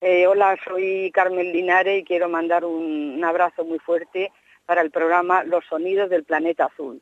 Hola, soy Carmen Linares y quiero mandar un abrazo muy fuerte para el programa Los Sonidos del Planeta Azul.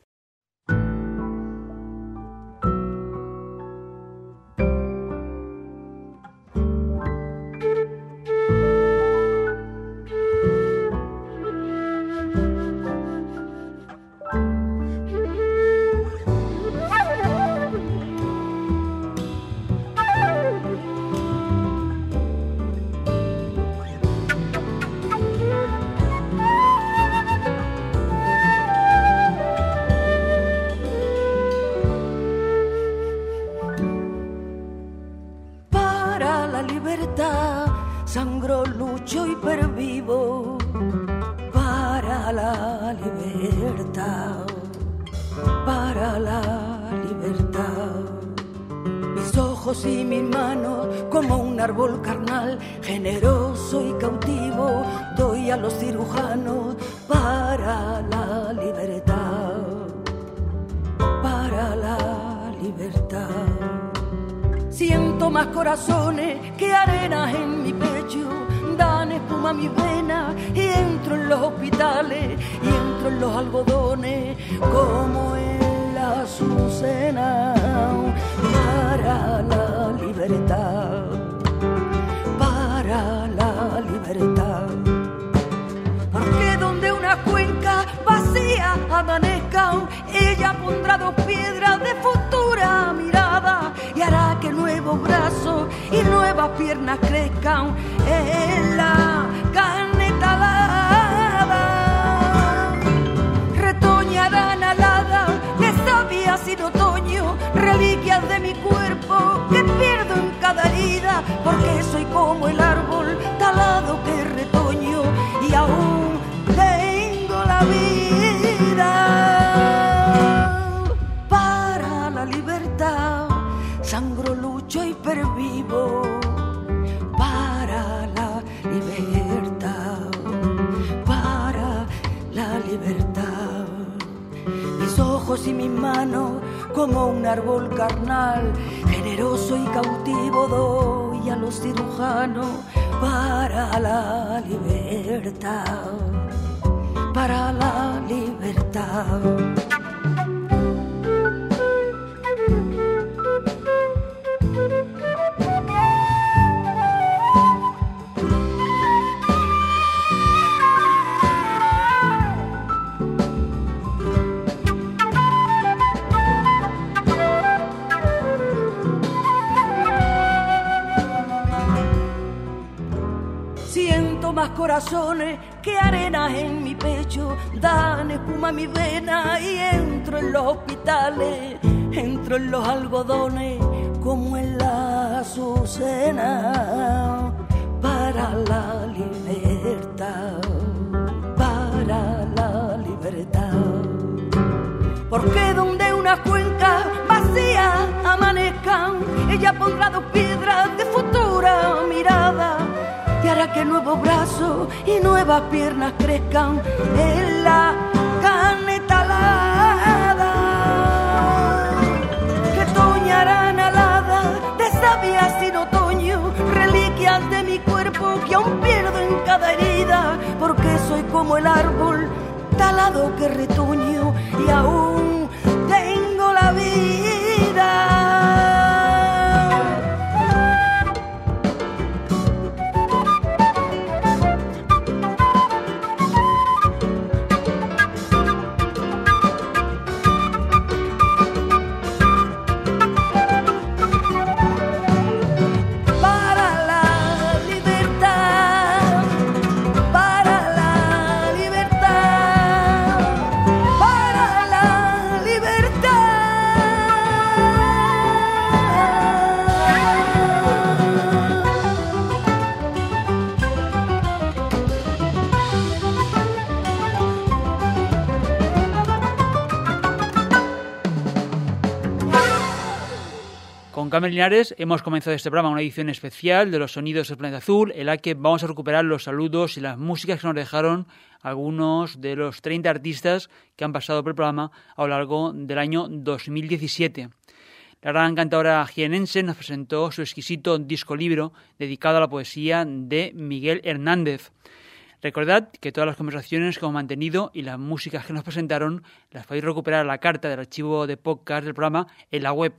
Sangro, lucho y pervivo para la libertad, para la libertad. Mis ojos y mis manos como un árbol carnal, generoso y cautivo, doy a los cirujanos para la libertad, para la libertad. Siento más corazones que arenas en mi pecho, dan espuma a mis venas y entro en los hospitales y entro en los algodones como en la azucena para la libertad, para la libertad. Porque donde una cuenca vacía amanezca, ella pondrá 2 piedras de futura mirada y hará que nuevos brazos y nuevas piernas crezcan en la carne talada. Retoñarán aladas de savia sin otoño, reliquias de mi cuerpo que pierdo en cada herida, porque soy como el árbol talado que retoño y aún tengo la vida. Para la libertad sangro, lucho y pervivo para la libertad, para la libertad. Mis ojos y mis manos como un árbol carnal, generoso y cautivo, doy a los cirujanos para la libertad, para la libertad. Más corazones que arenas en mi pecho, dan espuma a mi vena y entro en los hospitales, entro en los algodones como en la azucena para la libertad, para la libertad. Porque donde unas cuencas vacías amanezcan, ella pondrá 2 piedras de futura mirada y hará que nuevos brazos y nuevas piernas crezcan en la carne talada. Retoñarán aladas de savia sin otoño, reliquias de mi cuerpo que aún pierdo en cada herida, porque soy como el árbol talado que retoño y aún tengo la vida. Carmen Linares, hemos comenzado este programa, una edición especial de los Sonidos del Planeta Azul, en la que vamos a recuperar los saludos y las músicas que nos dejaron algunos de los 30 artistas que han pasado por el programa a lo largo del año 2017. La gran cantadora jienense nos presentó su exquisito disco-libro dedicado a la poesía de Miguel Hernández. Recordad que todas las conversaciones que hemos mantenido y las músicas que nos presentaron las podéis recuperar a la carta del archivo de podcast del programa en la web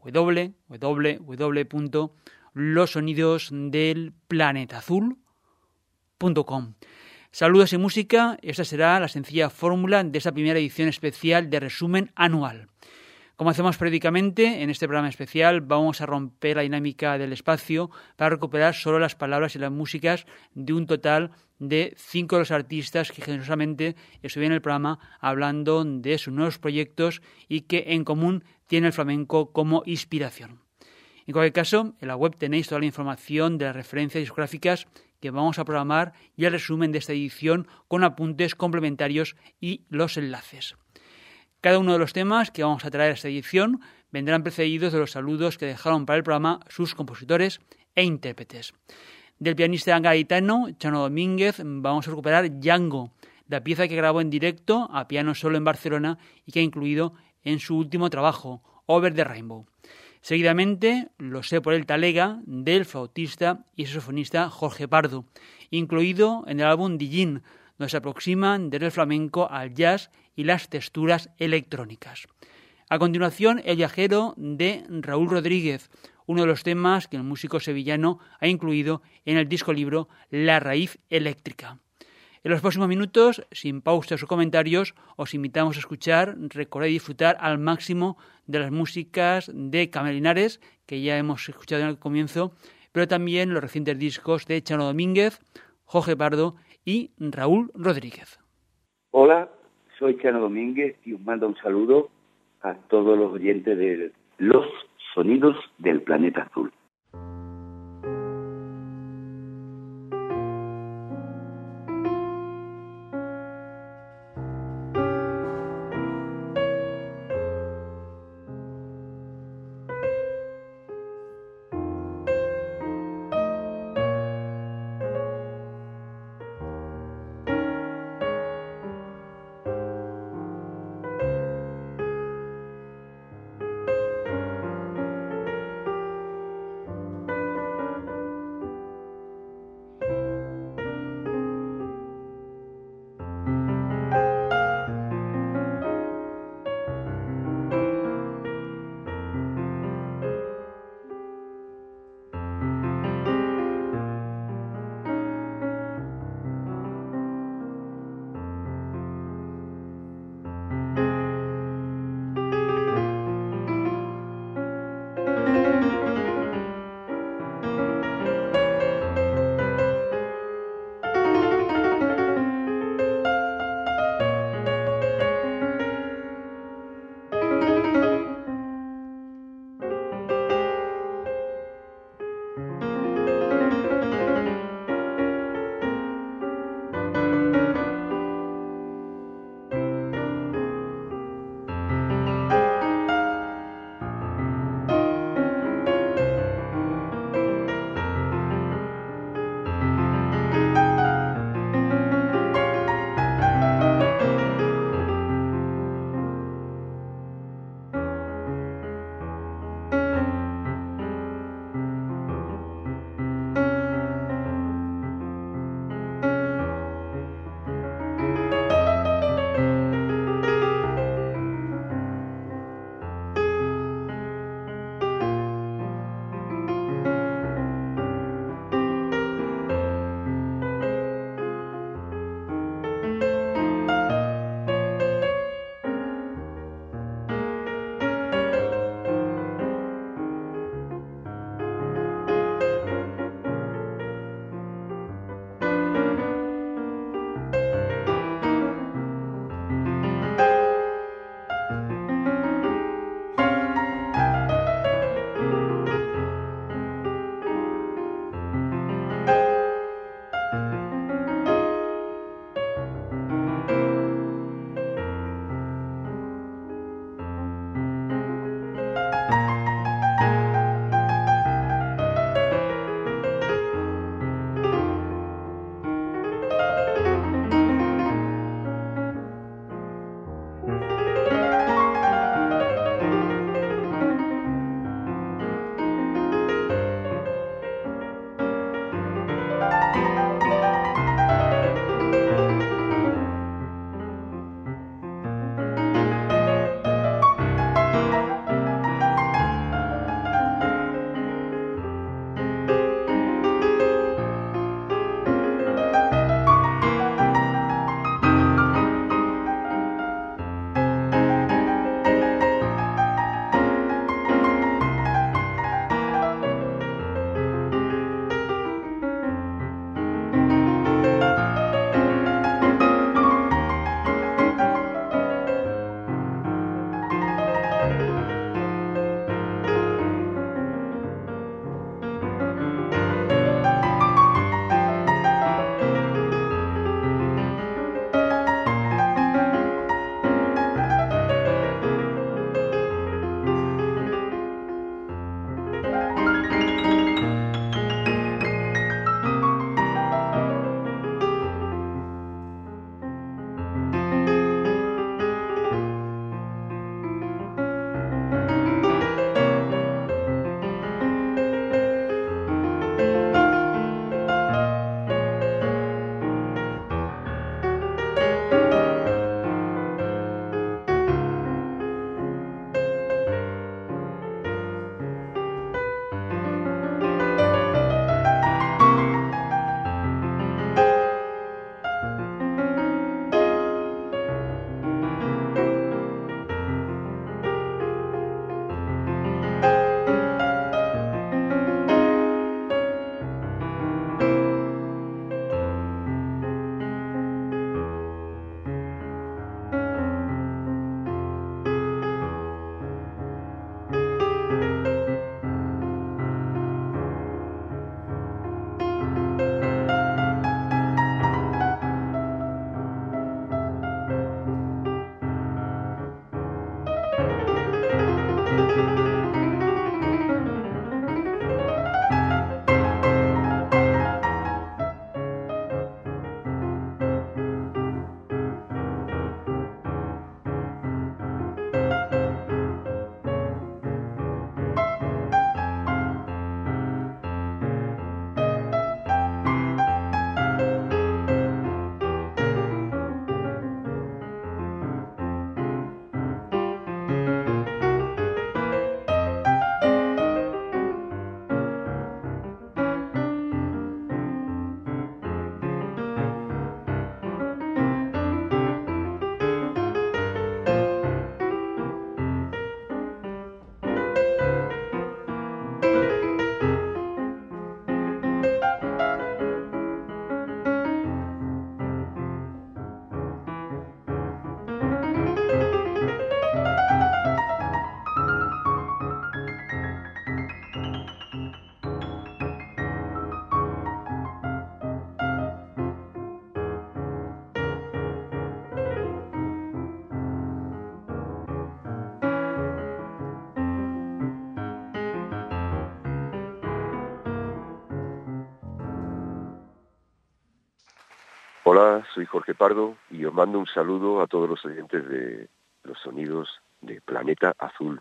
www.losonidosdelplanetazul.com. Saludos y música, esta será la sencilla fórmula de esta primera edición especial de resumen anual. Como hacemos periódicamente, en este programa especial vamos a romper la dinámica del espacio para recuperar solo las palabras y las músicas de un total de 5 de los artistas que generosamente estuvieron en el programa hablando de sus nuevos proyectos y que en común tienen el flamenco como inspiración. En cualquier caso, en la web tenéis toda la información de las referencias discográficas que vamos a programar y el resumen de esta edición con apuntes complementarios y los enlaces. Cada uno de los temas que vamos a traer a esta edición vendrán precedidos de los saludos que dejaron para el programa sus compositores e intérpretes. Del pianista gaditano Chano Domínguez vamos a recuperar Django, la pieza que grabó en directo a piano solo en Barcelona y que ha incluido en su último trabajo, Over the Rainbow. Seguidamente, Lo sé por el talega, del flautista y saxofonista Jorge Pardo, incluido en el álbum Dijin, donde se aproximan desde el flamenco al jazz y las texturas electrónicas. A continuación, El viajero de Raúl Rodríguez, uno de los temas que el músico sevillano ha incluido en el disco libro La raíz eléctrica. En los próximos minutos, sin pausas o comentarios, os invitamos a escuchar, recordar y disfrutar al máximo de las músicas de Camilo Linares, que ya hemos escuchado en el comienzo, pero también los recientes discos de Chano Domínguez, Jorge Pardo y Raúl Rodríguez. Hola, soy Chano Domínguez y os mando un saludo a todos los oyentes de Los Sonidos del Planeta Azul. Hola, soy Jorge Pardo y os mando un saludo a todos los oyentes de los sonidos de Planeta Azul.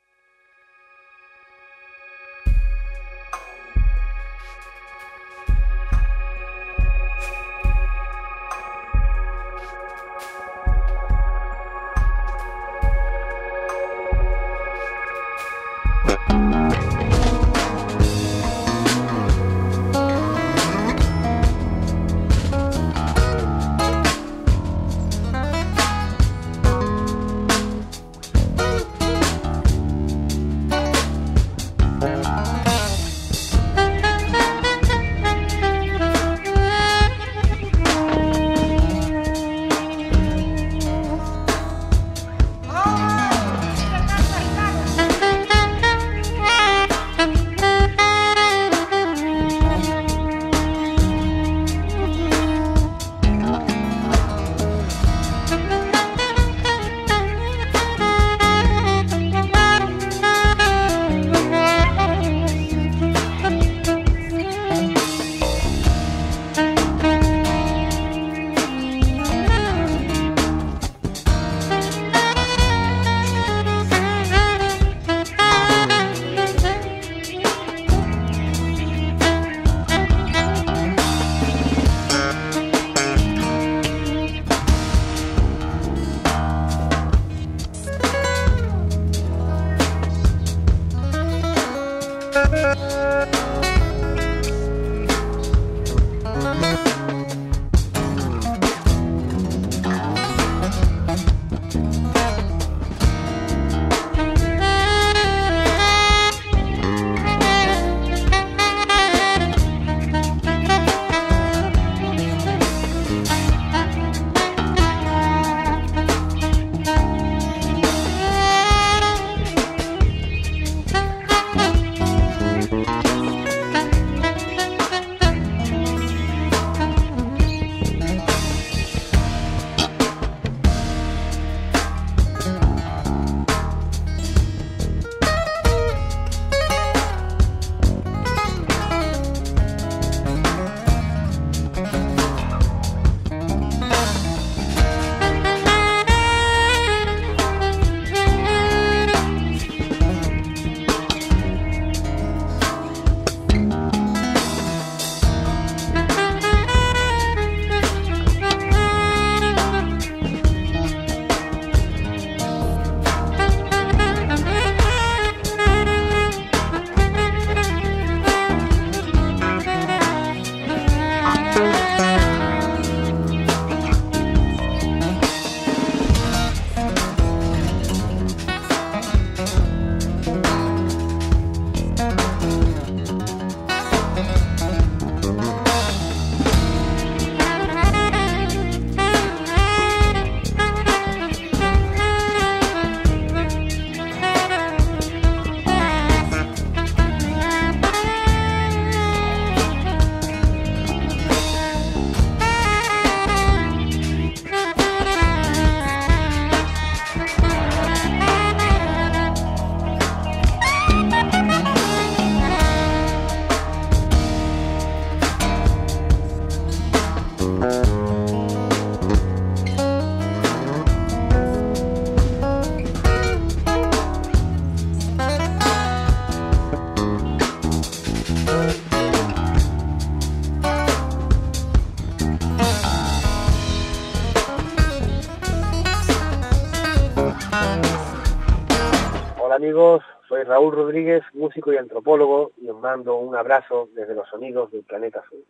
Hola amigos, soy Raúl Rodríguez, músico y antropólogo, y os mando un abrazo desde los sonidos del Planeta Azul.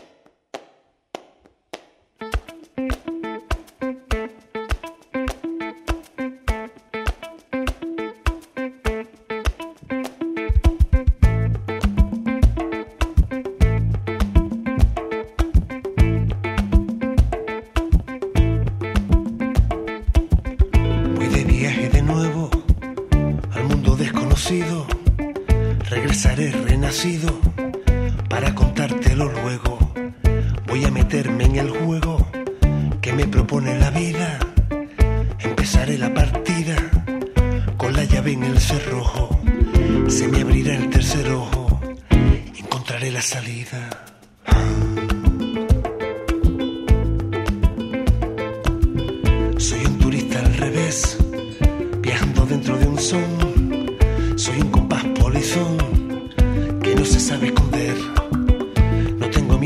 Regresaré renacido para contártelo luego. Voy a meterme en el juego que me propone la vida. Empezaré la partida con la llave en el cerrojo. Se me abrirá el tercer ojo, encontraré la salida.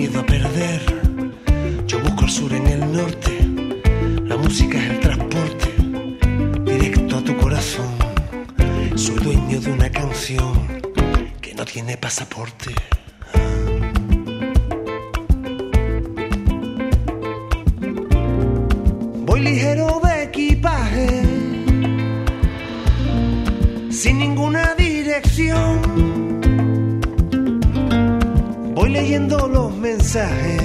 miedo a perder. Yo busco el sur en el norte. La música es el transporte directo a tu corazón. Soy dueño de una canción que no tiene pasaporte. Voy ligero de equipaje, sin ninguna dirección. Voy leyendo los mensajes,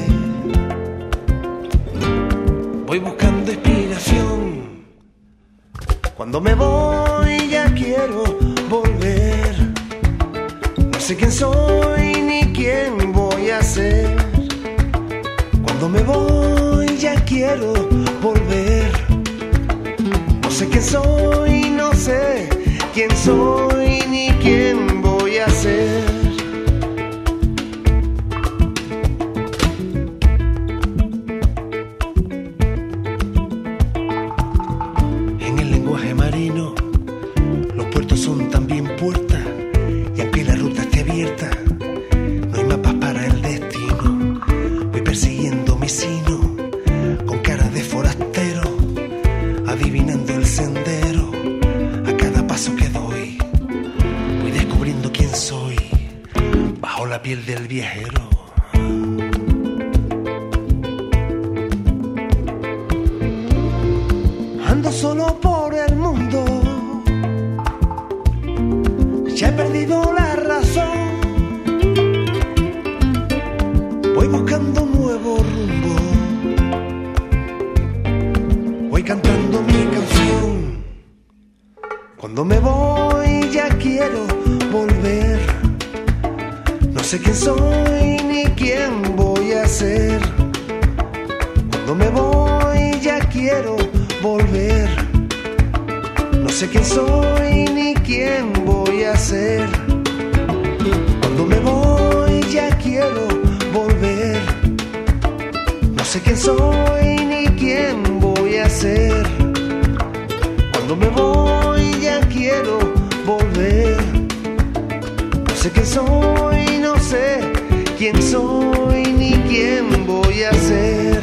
voy buscando inspiración. Cuando me voy ya quiero volver. No sé quién soy ni quién voy a ser. Cuando me voy ya quiero volver. No sé quién soy, no sé quién soy ni quién voy a ser. En el lenguaje marino, los puertos son también puertas, y aunque la ruta esté abierta, no hay mapas para el destino. Voy persiguiendo mi sino, con cara de forastero, adivinando el sendero. A cada paso que doy, voy descubriendo quién soy, bajo la piel del viajero. Ando solo por el mundo, ya he perdido la razón. Voy buscando un nuevo rumbo, voy cantando mi canción. Cuando me voy ya quiero volver. No sé quién soy ni quién voy a ser. Cuando me voy ya quiero volver. No sé quién soy ni quién voy a ser. Cuando me voy ya quiero volver. No sé quién soy ni quién voy a ser. Cuando me voy ya quiero volver. No sé quién soy, no sé quién soy ni quién voy a ser.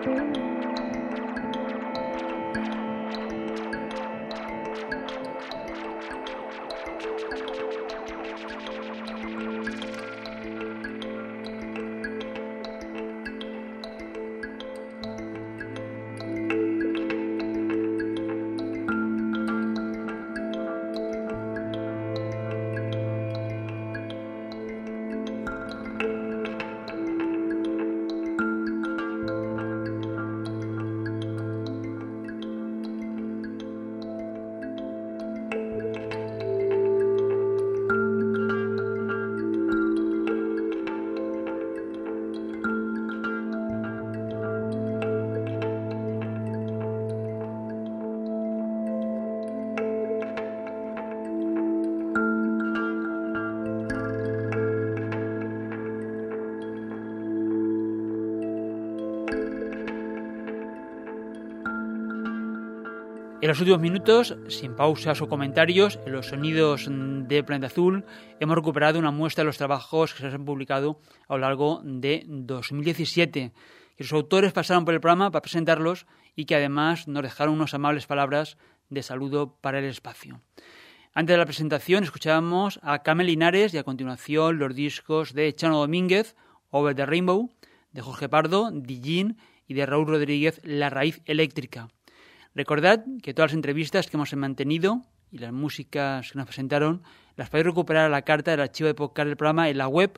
En los últimos minutos, sin pausas o comentarios, en los sonidos de Planeta Azul, hemos recuperado una muestra de los trabajos que se han publicado a lo largo de 2017. Que sus autores pasaron por el programa para presentarlos y que además nos dejaron unas amables palabras de saludo para el espacio. Antes de la presentación escuchábamos a Carmen Linares y a continuación los discos de Chano Domínguez, Over the Rainbow, de Jorge Pardo, Dijin y de Raúl Rodríguez, La Raíz Eléctrica. Recordad que todas las entrevistas que hemos mantenido y las músicas que nos presentaron las podéis recuperar a la carta del archivo de podcast del programa en la web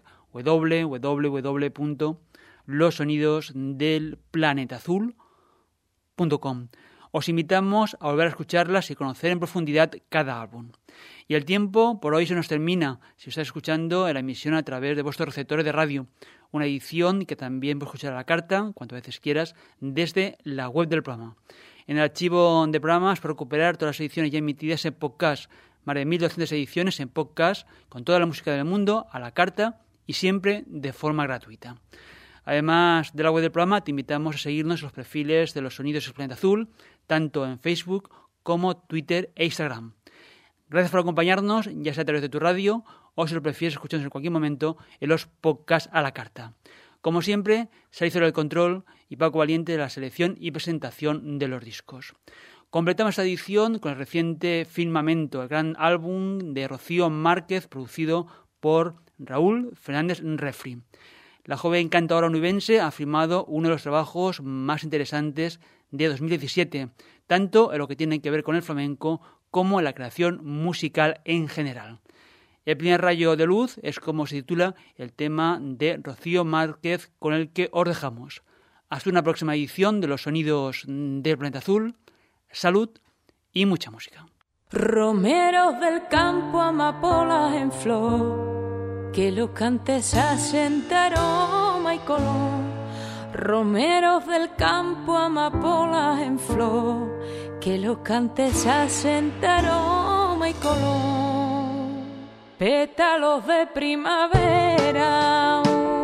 www.losonidosdelplanetazul.com. Os invitamos a volver a escucharlas y conocer en profundidad cada álbum. Y el tiempo por hoy se nos termina si estáis escuchando la emisión a través de vuestros receptores de radio. Una edición que también puedes escuchar a la carta, cuantas veces quieras, desde la web del programa. En el archivo de programas para recuperar todas las ediciones ya emitidas en podcast, más de 1.200 ediciones en podcast, con toda la música del mundo, a la carta y siempre de forma gratuita. Además de la web del programa, te invitamos a seguirnos en los perfiles de los sonidos del Planeta Azul, tanto en Facebook como Twitter e Instagram. Gracias por acompañarnos, ya sea a través de tu radio o si lo prefieres escucharnos en cualquier momento en los podcasts a la carta. Como siempre, Sergio del control y Paco Valiente de la selección y presentación de los discos. Completamos esta edición con el reciente Firmamento, el gran álbum de Rocío Márquez, producido por Raúl Fernández Refri. La joven cantadora onubense ha firmado uno de los trabajos más interesantes de 2017, tanto en lo que tiene que ver con el flamenco como en la creación musical en general. El primer rayo de luz es como se titula el tema de Rocío Márquez con el que os dejamos. Hasta una próxima edición de los sonidos del Planeta Azul. Salud y mucha música. Romeros del campo, amapolas en flor, que los cantes hacen aroma y color. Romeros del campo, amapolas en flor, que los cantes hacen aroma y color. Pétalos de primavera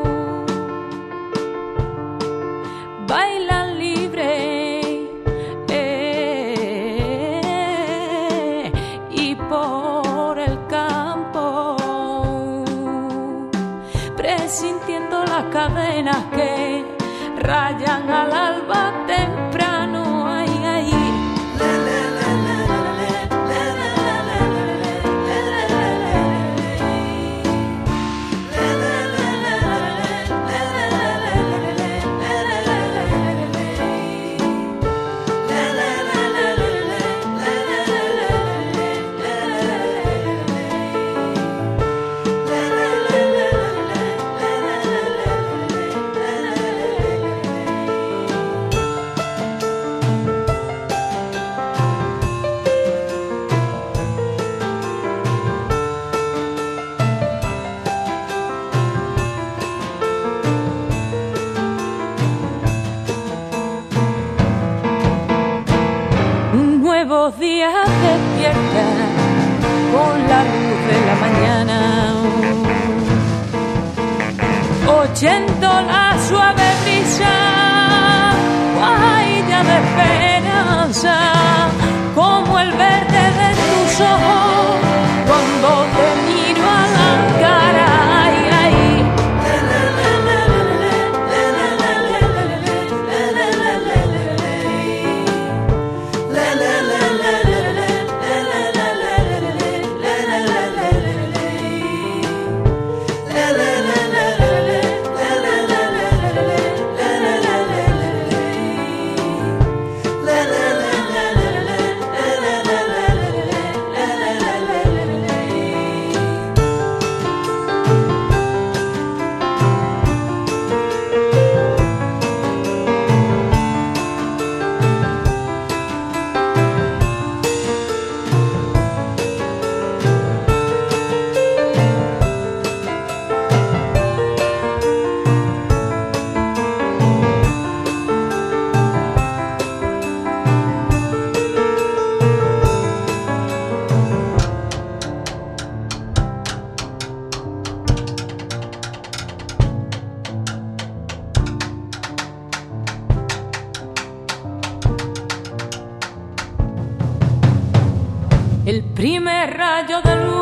bailan libre y por el campo presintiendo las cadenas que rayan al alba temprano. Ay, ay. Nuevos días despierta con la luz de la mañana, oyendo la suave brisa, guaira de esperanza, como el verde de tus ojos cuando te miro a la cara. Ay, ay. el primer rayo de luz